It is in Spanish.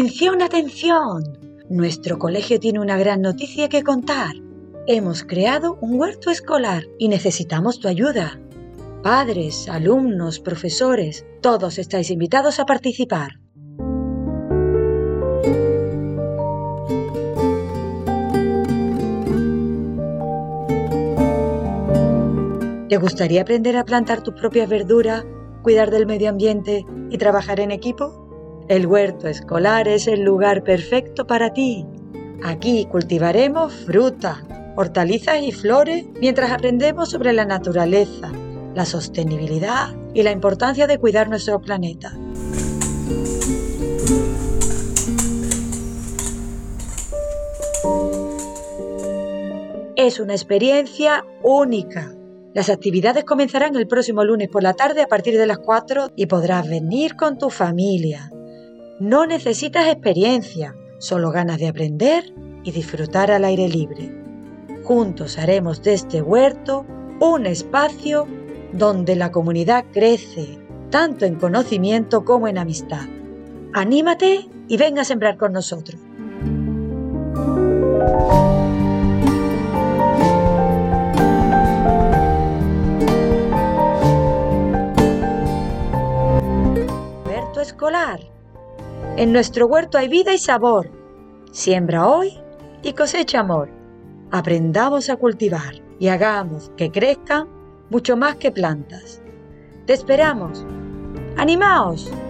¡Atención, atención! Nuestro colegio tiene una gran noticia que contar. Hemos creado un huerto escolar y necesitamos tu ayuda. Padres, alumnos, profesores, todos estáis invitados a participar. ¿Te gustaría aprender a plantar tus propias verduras, cuidar del medio ambiente y trabajar en equipo? El huerto escolar es el lugar perfecto para ti. Aquí cultivaremos fruta, hortalizas y flores mientras aprendemos sobre la naturaleza, la sostenibilidad y la importancia de cuidar nuestro planeta. Es una experiencia única. Las actividades comenzarán el próximo lunes por la tarde a partir de las 4 y podrás venir con tu familia. No necesitas experiencia, solo ganas de aprender y disfrutar al aire libre. Juntos haremos de este huerto un espacio donde la comunidad crece, tanto en conocimiento como en amistad. Anímate y ven a sembrar con nosotros. Huerto escolar. En nuestro huerto hay vida y sabor. Siembra hoy y cosecha amor. Aprendamos a cultivar y hagamos que crezcan mucho más que plantas. ¡Te esperamos! ¡Animaos!